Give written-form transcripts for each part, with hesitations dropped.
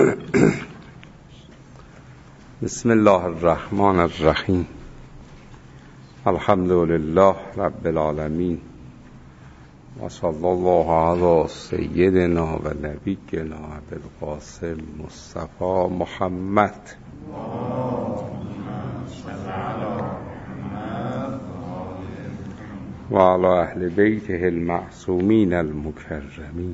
بسم الله الرحمن الرحیم. الحمد لله رب العالمین و صلی الله علی سیدنا و نبینا ابوالقاسم مصطفی محمد و علی اهل بیته المعصومین المکرمین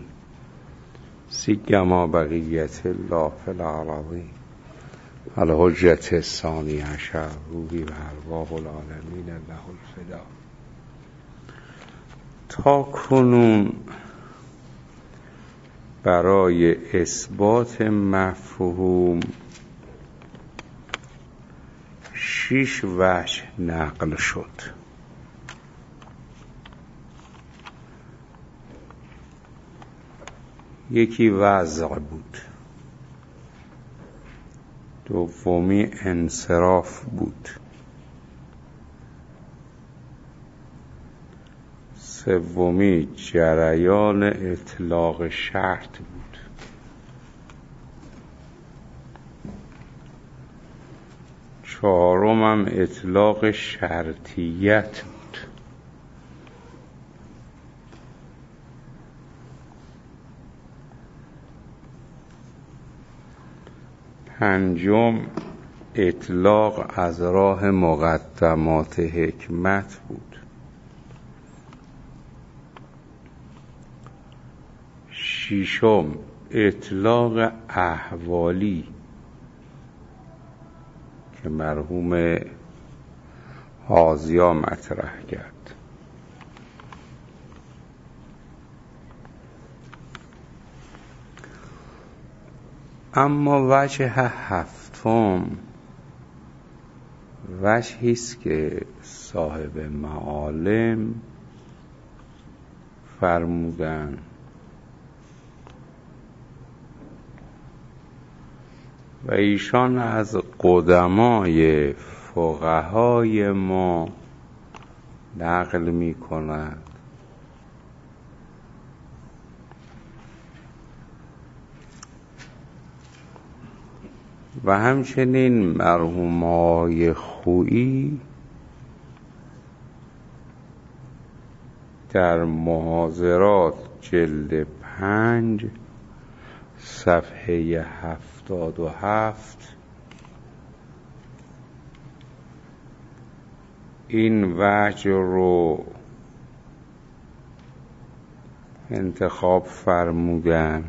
سیما بقیت الله فی الارضین الحجة الثانی عشر روحی و ارواح العالمین له الفدا. تا کنون برای اثبات مفهوم 6 وجه نقل شد. یکی وضع بود، دومی انصراف بود، سومی جریان اطلاق شرط بود، چهارمم اطلاق شرطیت بود، پنجم اطلاق از راه مقدمات حکمت بود، ششم اطلاق احوالی که مرحوم حاضیا مطرح کرد، اما وجه هفتم وجهی است که صاحب معالم فرمودند و ایشان از قدمای فقهای ما نقل می کند و همچنین مرحوم آقای خویی در محاضرات جلد 5 صفحه 77 این وجه رو انتخاب فرمودن.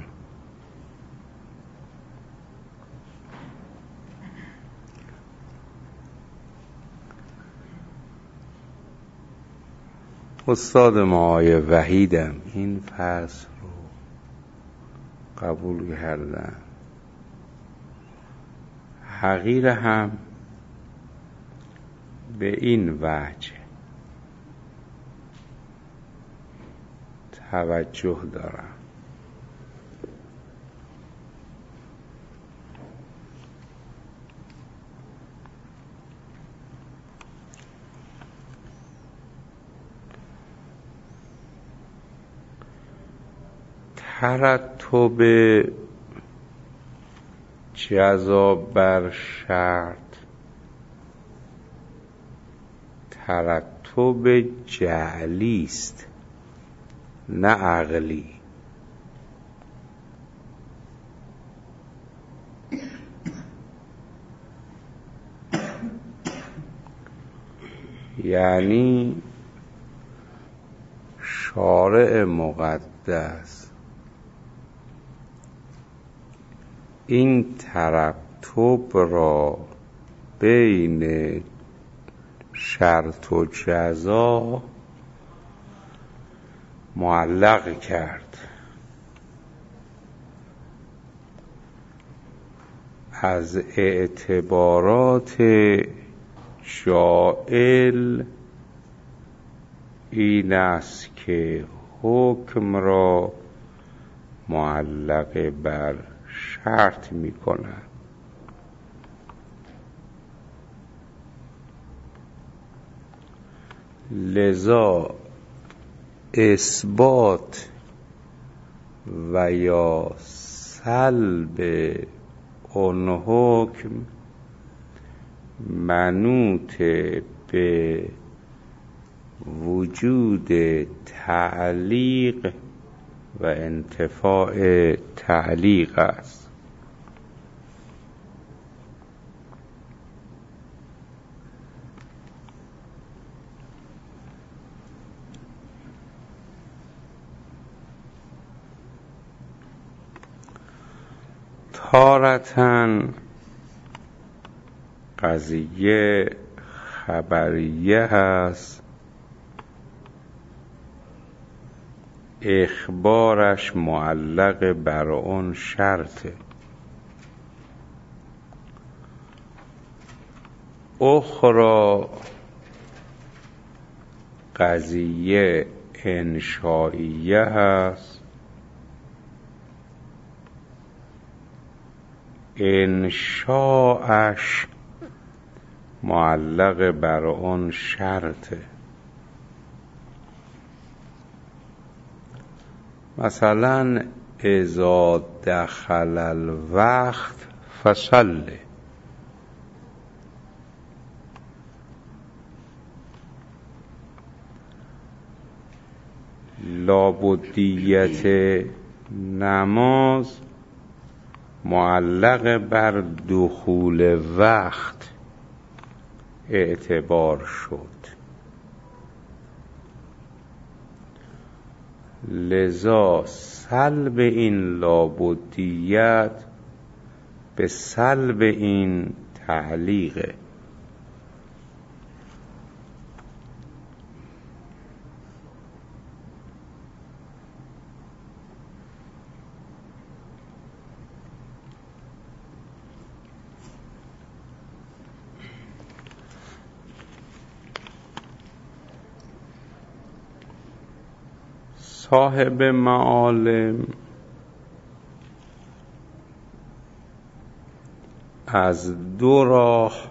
استاد ما آقای وحیدم این فصل رو قبول کردن. حقیر هم به این وجه توجه دارم. ترتب جزا بر شرط ترتب جعلی است نه عقلی. یعنی شارع مقدس این ترتب را بین شرط و جزا معلق کرد. از اعتبارات جائل این است که حکم را معلق بر شرط می کند. لذا اثبات و یا سلب اون حکم منوط به وجود تعلیق و انتفاع تعلیق است. تارةً قضیه خبریه هست، اخبارش معلق بر اون شرطه. اخرى قضیه انشائیه هست، انشاءش معلق بر اون شرطه. مثلا اذا دخل الوقت فصل، لابدیت نماز معلق بر دخول وقت اعتبار شد، لذا سلب این لابدیت به سلب این تعلیقه. صاحب معالم از دو راه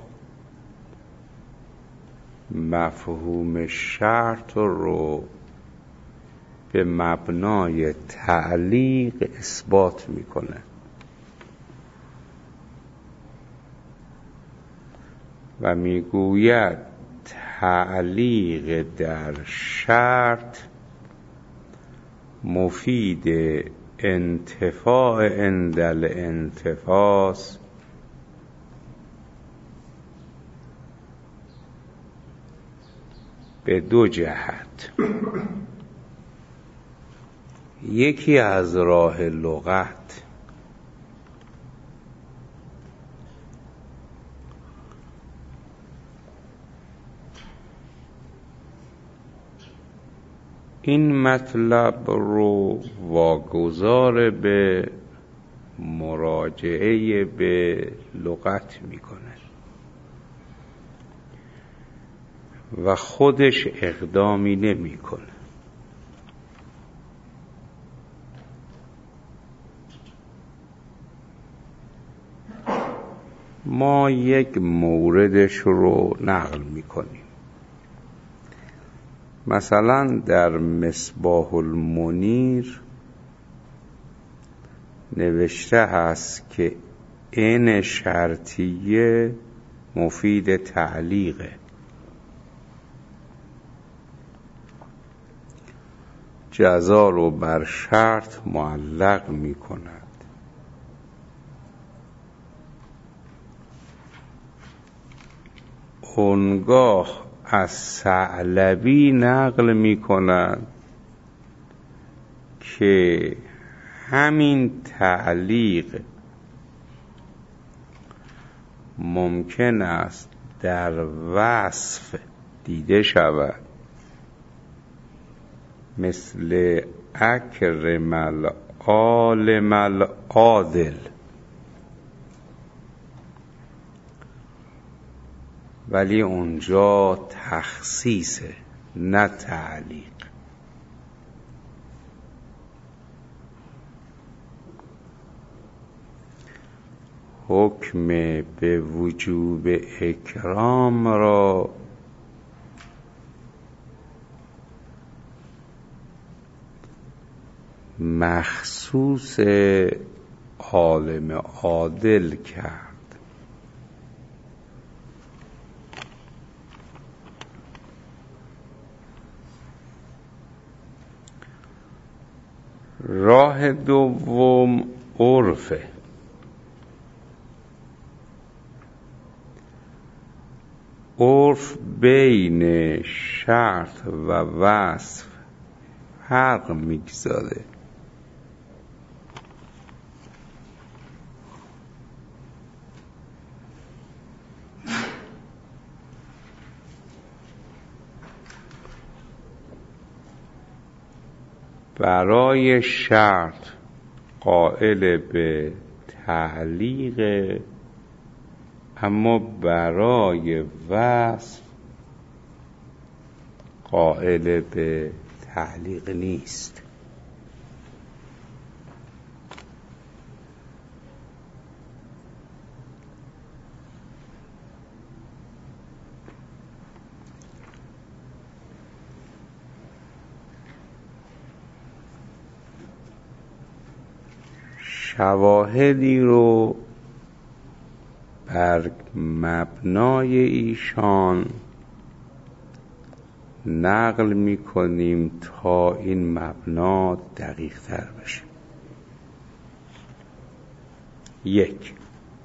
مفهوم شرط رو به مبنای تعلیق اثبات میکنه و میگوید تعلیق در شرط مفید انتفاع عند الانتفاس به دو جهت. یکی از راه لغت، این مطلب رو واگذار به مراجعه به لغت میکنه و خودش اقدامی نمیکنه. ما یک موردش رو نقل میکنیم. مثلا در مصباح المنیر نوشته هست که این شرطیه مفید تعلیقه. جزا رو بر شرط معلق می کند. اونگاه از ثعلبی نقل می کند که همین تعلیق ممکن است در وصف دیده شود، مثل اکرم العالم العادل، ولی اونجا تخصیصه نه تعلیق. حکم به وجوب اکرام را مخصوص عالم عادل کرد. راه دوم عرفه. عرف بین شرط و وصف فرق میگذاره. برای شرط قائل به تعلیق، اما برای وصف قائل به تعلیق نیست. شواهدی رو بر مبنای ایشان نقل می‌کنیم تا این مبنا دقیق تر بشه. 1.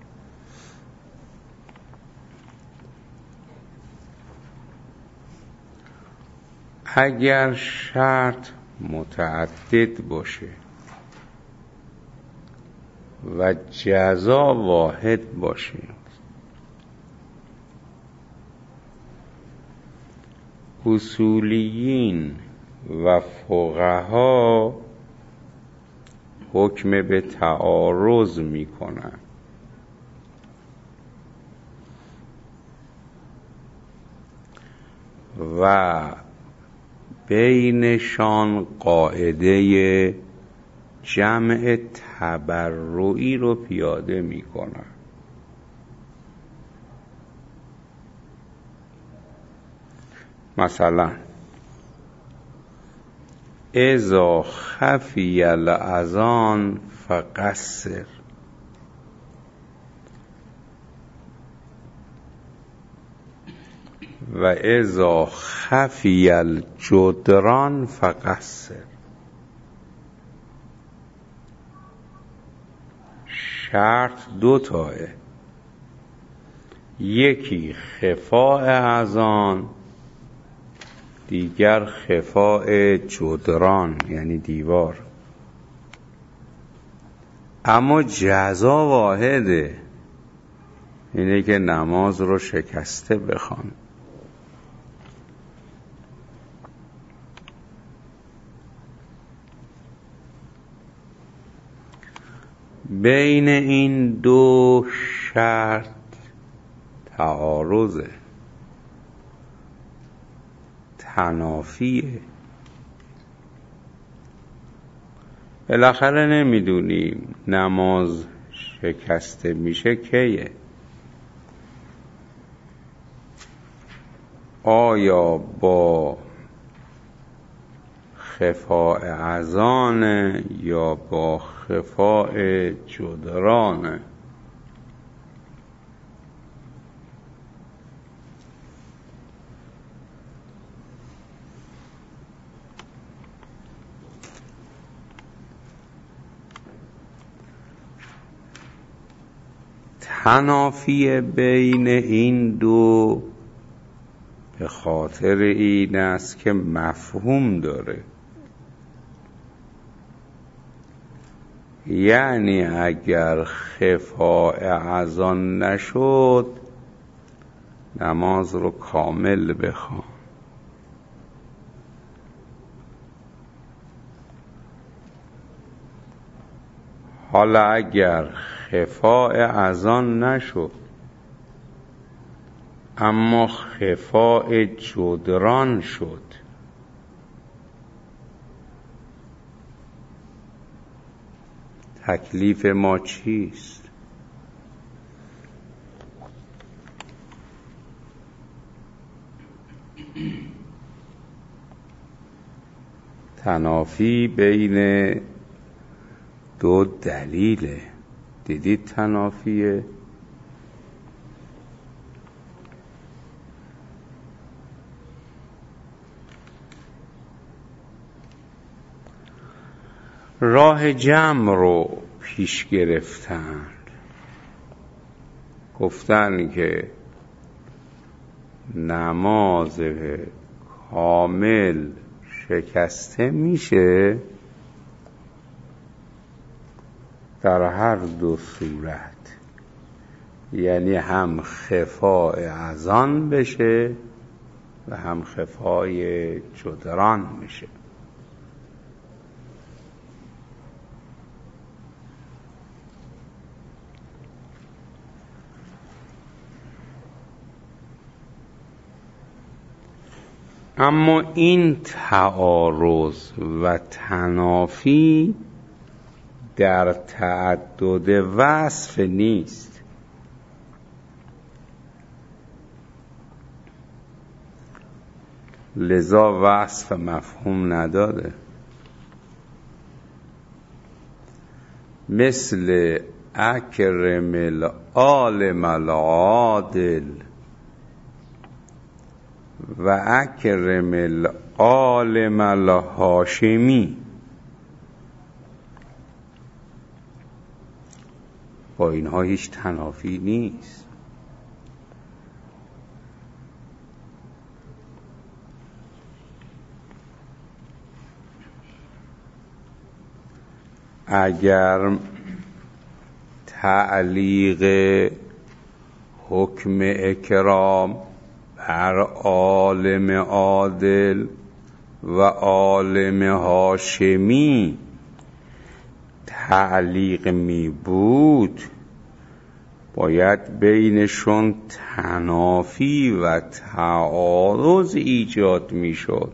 اگر شرط متعدد باشه و جزا واحد باشه، اصولیین و فقها حکم به تعارض میکنن. و بینشان قاعده جمع تبرعی رو پیاده میکنن. مثلا اذا خفی الاذان فقصر، و اذا خفی الجدران فقصر. شرط 2 تاه، یکی خفاء اذان، دیگر خفاء جدران یعنی دیوار، اما جزا واحده، اینه که نماز رو شکسته بخوان. بین این 2 شرط تعارضه، تنافیه. بالاخره نمیدونیم نماز شکسته میشه کیه. آیا با خفاء اذان یا با خفاء جدران؟ تنافی بین این 2 به خاطر این است که مفهوم داره. یعنی اگر خفاء اذان نشد نماز رو کامل بخوان. حالا اگر خفاء اذان نشد اما خفاء جدران شد، تکلیف ما چیست؟ تنافی بین 2 دلیله. دیدید تنافیه؟ راه جمع رو پیش گرفتند، گفتن که نماز کامل شکسته میشه در هر دو صورت، یعنی هم خفای اذان بشه و هم خفای جدران میشه. اما این تعارض و تنافی در تعدد وصف نیست. لذا وصف مفهوم نداره. مثل اکرم العالم العادل و اکرم العالم الهاشمی، با اینها هیچ تنافی نیست. اگر تعلیق حکم اکرام بر عالم عادل و عالم هاشمی تعلیق می بود، باید بینشون تنافی و تعارض ایجاد می شد.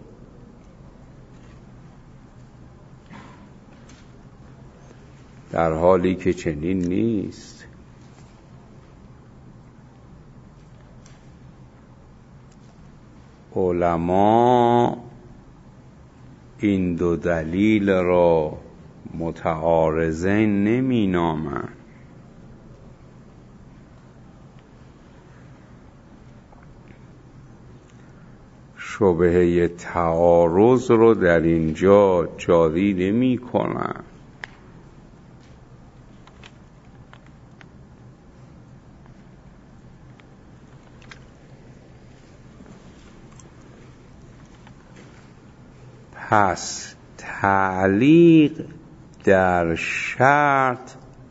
در حالی که چنین نیست. علما این دو دلیل را متعارضین نمی نامند. شبهه تعارض رو در اینجا جاری نمی کنند. پس تعلیق در شرط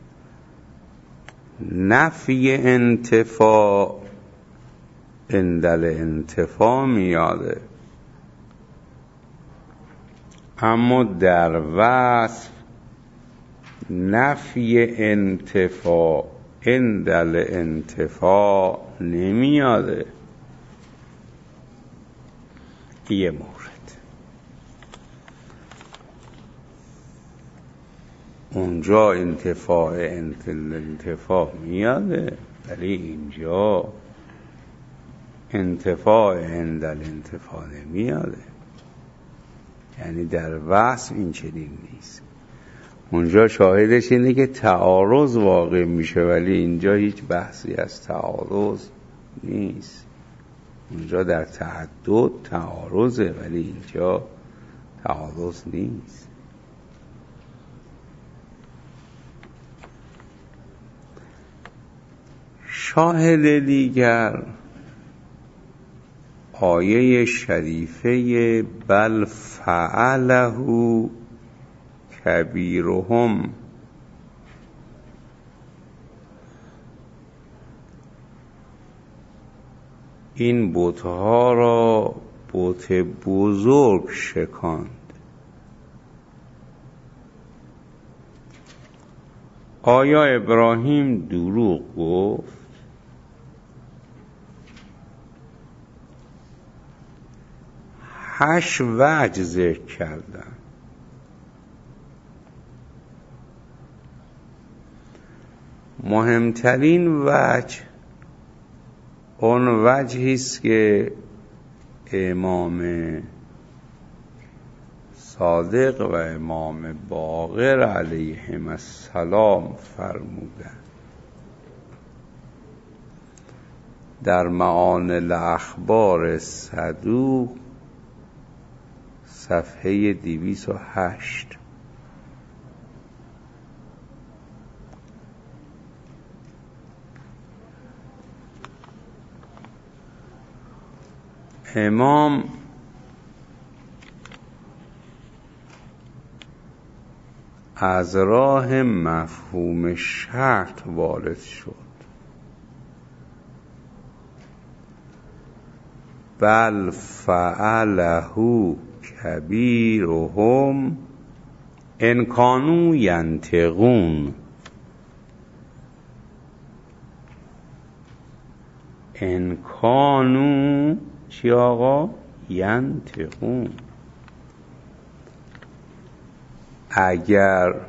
نفی انتفاع اندل انتفاع میاده، اما در وصف نفی انتفاع اندل انتفاع نمیاده. یه مورد اونجا انتفاع انتفاع میاده، ولی اینجا انتفاع اندل انتفاع نمیاده. یعنی در وصف این چنین نیست. اونجا شاهدش اینه که تعارض واقع میشه، ولی اینجا هیچ بحثی از تعارض نیست. اونجا در تعدد تعارضه، ولی اینجا تعارض نیست. شاهد دیگر آیه شریفه بل فعله کبیرهم، این بت‌ها را بت بزرگ شکاند. آیا ابراهیم دروغ گفت؟ 8 وجه ذکر کردن. مهمترین وجه اون وجهی است که امام صادق و امام باقر علیهم السلام فرمودند. در معانی الاخبار صدوق صفحه 208. امام از راه مفهوم شرط وارد شد. بل فعله کبیرهم ان کانوا ینطقون. ان کانوا چی آقا؟ ینطقون. اگر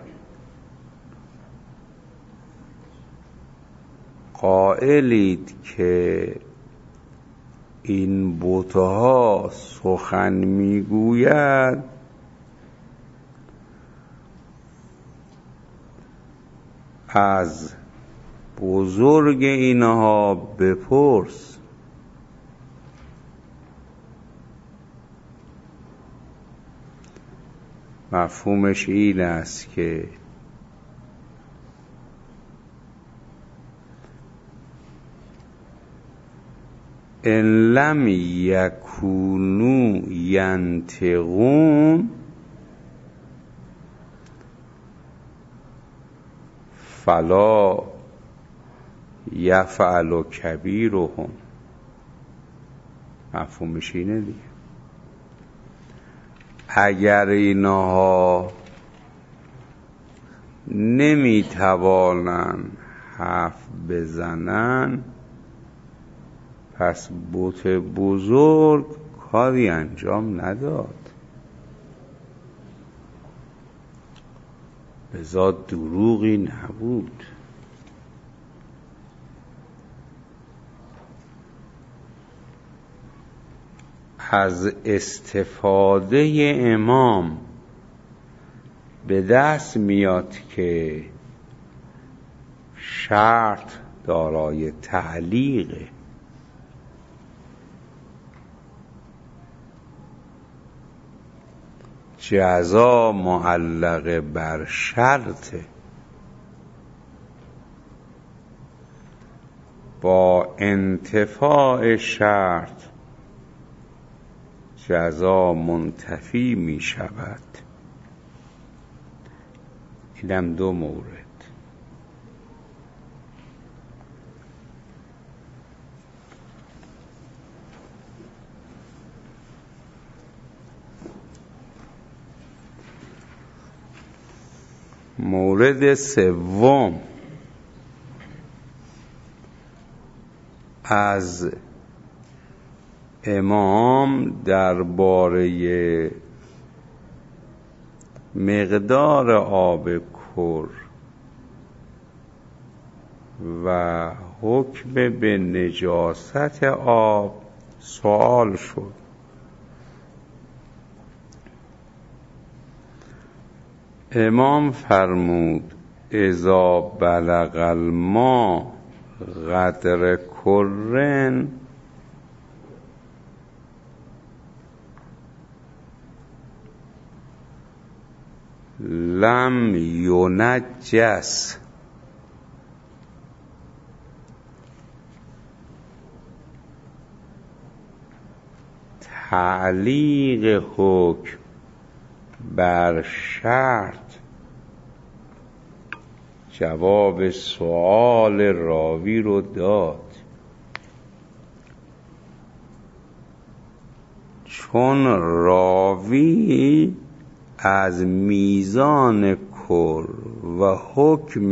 قائلید که این بتها سخن میگوید، از بزرگ اینها بپرس. مفهومش این است که ان لم یکونوا ینطقون فلا یفعل کبیرهم. مفهومش اینه دیگه. اگر اینها نمیتوانند حرف بزنن، پس بت بزرگ کاری انجام نداد. بذات دروغی نبود. از استفاده امام به دست میاد که شرط دارای تعلیقه. جزا معلق بر شرطه. با انتفاع شرط جزا منتفی می شود. اینم دو مورد. مورد سوم، از امام درباره مقدار آب کر و حکم به نجاست آب سوال شد. امام فرمود اذا بلغ الماء قدر کرن لم ینجس. تعلیق حکم بر شرط جواب سؤال راوی رو داد. چون راوی از میزان کر و حکم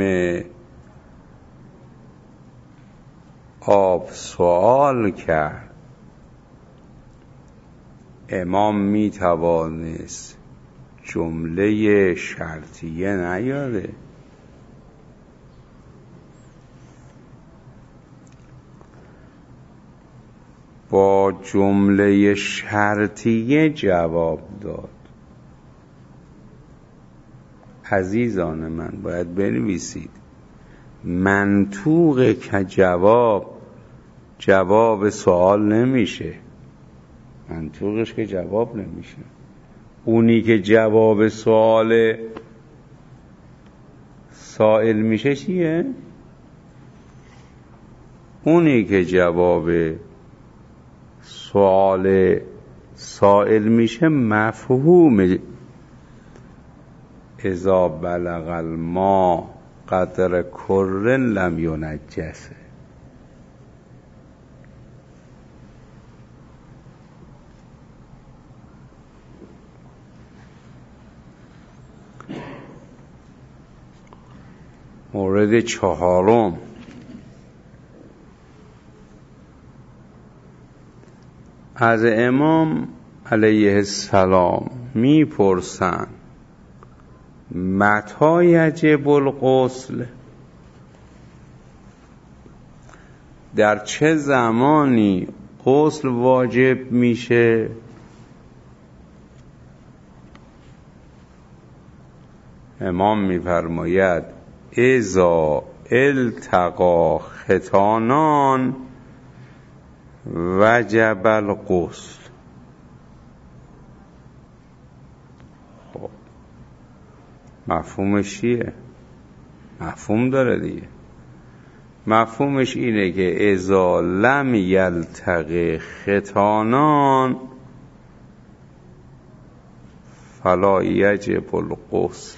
آب سوال کرد، امام می توانست جمله شرطیه نیاره. با جمله شرطیه جواب داد. عزیزان من باید بنویسید منطوق که جواب جواب سوال نمیشه، منطوقش که جواب نمیشه. اونی که جواب سوال سائل میشه چیه؟ اونی که جواب سوال سائل میشه مفهوم اذا بلغ الماء قدر کر لم ینجسه. مورد چهارم، از امام علیه السلام میپرسن متی یجب الغسل، در چه زمانی غسل واجب میشه؟ امام میفرماید اذا التقا ختانان وجب الغسل. خب مفهومش چیه؟ مفهوم داره دیگه. مفهومش اینه که اذا لم یلتقی ختانان فلا یجب الغسل.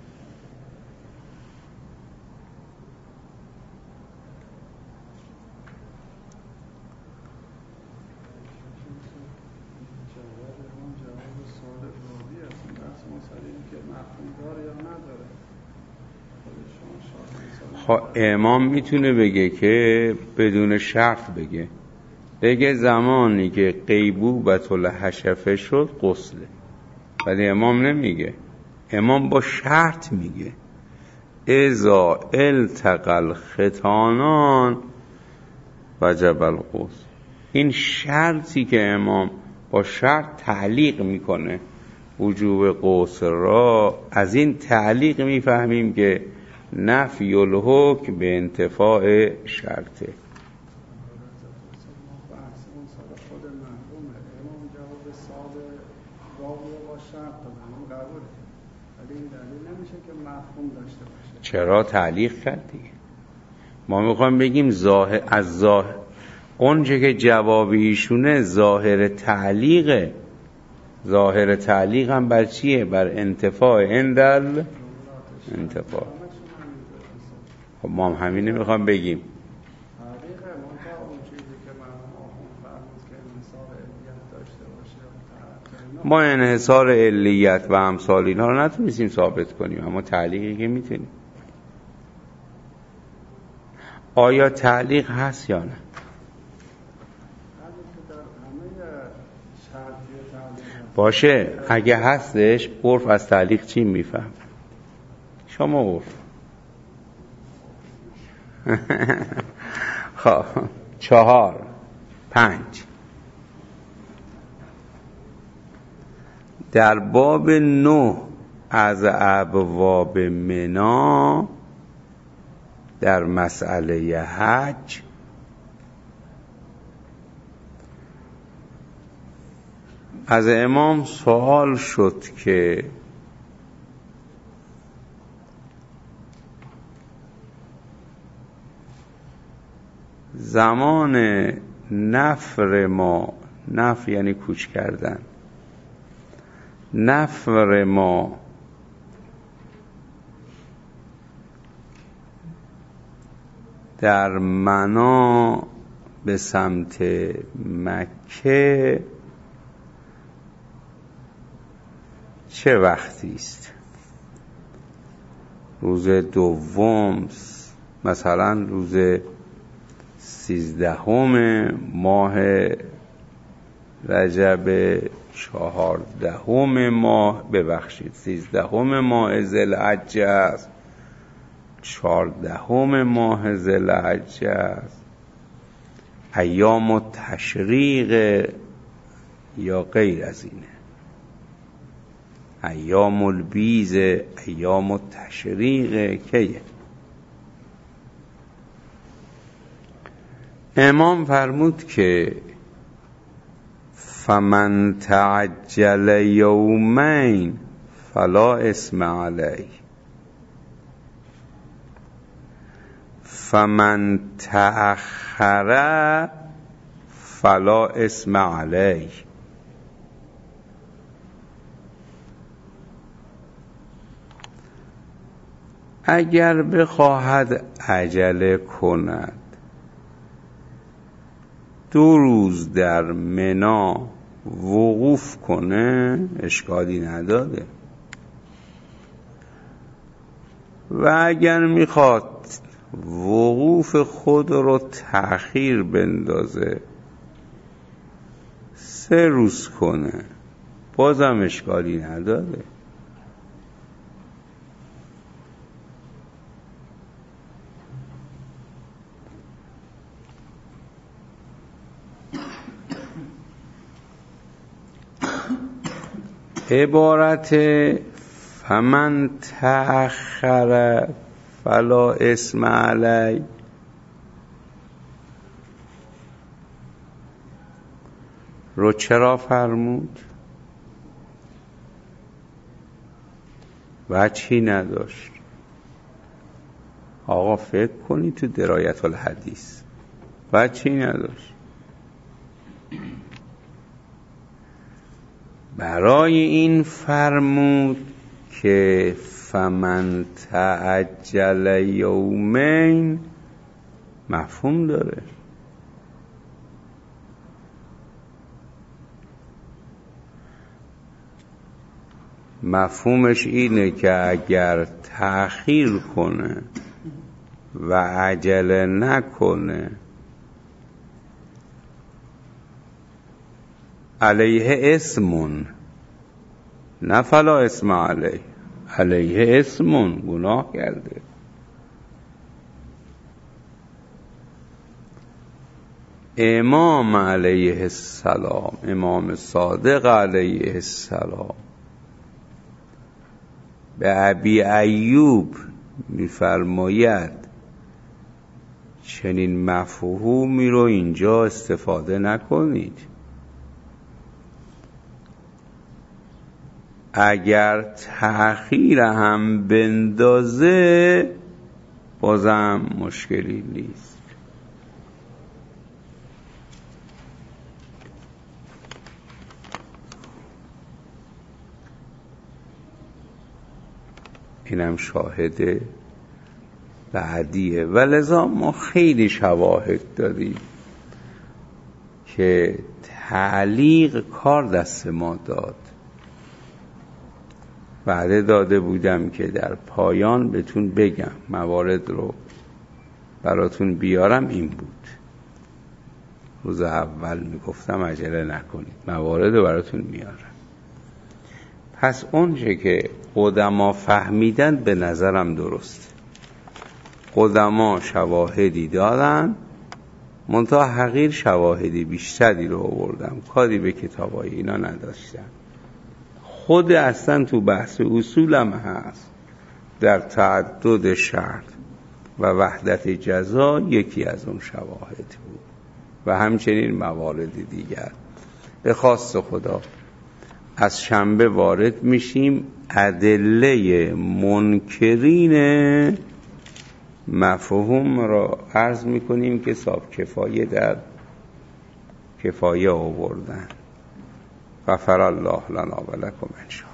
امام میتونه بگه که بدون شرط بگه زمانی که غیبوبة الحشفه شد غسله، ولی امام نمیگه. امام با شرط میگه اذا التقى الختانان وجب الغسل. این شرطی که امام با شرط تعلیق میکنه وجوب غسل را، از این تعلیق میفهمیم که نفی الحکم به انتفاع شرطه. چرا تعلیق کرد دیگه؟ ما میخوایم بگیم از ظاهر اونچه که جواب ایشونه ظاهر تعلیقه. ظاهر تعلیق هم بر چیه؟ بر انتفاع اندل انتفاع. خب ما هم همینه میخوام بگیم. ما انحصار علیت و امثال اینها رو نتونستیم ثابت کنیم، اما تعلیقی که میتونیم. آیا تعلیق هست یا نه؟ باشه، اگه هستش عرف از تعلیق چی میفهم؟ شما عرف. خب 4 5 در باب 9 از ابواب منا در مسئله حج از امام سوال شد که زمان نفر ما، نفر یعنی کوچ کردن، نفر ما در منا به سمت مکه چه وقتی است؟ روز دوم، مثلا روز 13 ماه رجب، 14 ماه، ببخشید 13 ماه ذوالحجه است، 14 ماه ذوالحجه است، ایام التشریق یا غیر از اینه، ایام البیض، ایام التشریق کیه؟ امام فرمود که فمن تعجل یومین فلا اسم علیه فمن تأخر فلا اسم علیه. اگر بخواهد عجله کند 2 روز در منی وقوف کنه اشکالی نداره، و اگر میخواد وقوف خود رو تأخیر بندازه 3 روز کنه بازم اشکالی نداره. عبارت فمن تأخر فلا اسم علی رو چرا فرمود؟ وجهی نداشت. آقا فکر کنی تو درایت الحدیث، وجهی نداشت. برای این فرمود که فمن تعجل یومین مفهوم داره. مفهومش اینه که اگر تأخیر کنه و عجله نکنه علیه اسمون، نه فلا اسم علیه، علیه اسمون، گناه کرده. امام علیه السلام، امام صادق علیه السلام به ابی ایوب میفرماید چنین مفهومی رو اینجا استفاده نکنید. اگر تأخیر هم بندازه بازم مشکلی نیست. اینم شاهد بعدیه. ولذا ما خیلی شواهد داریم که تعلیق کار دست ما داد. وعده داده بودم که در پایان بهتون بگم، موارد رو براتون بیارم. این بود روز اول میگفتم عجله نکنید، موارد رو براتون میارم. پس اونچه که قدما فهمیدن به نظرم درست. قدما شواهدی دارن، منتها حقیر شواهدی بیشتری رو آوردم، کاری به کتابای اینا نداشتم. خود اصلا تو بحث اصولم هست در تعدد شرط و وحدت جزا یکی از اون شواهد بود و همچنین موارد دیگر. به خواست خدا از شنبه وارد میشیم، ادله منکرین مفهوم را عرض میکنیم که صاحب کفایه در کفایه آوردن. غفر الله لنا و لکم ان شاء الله.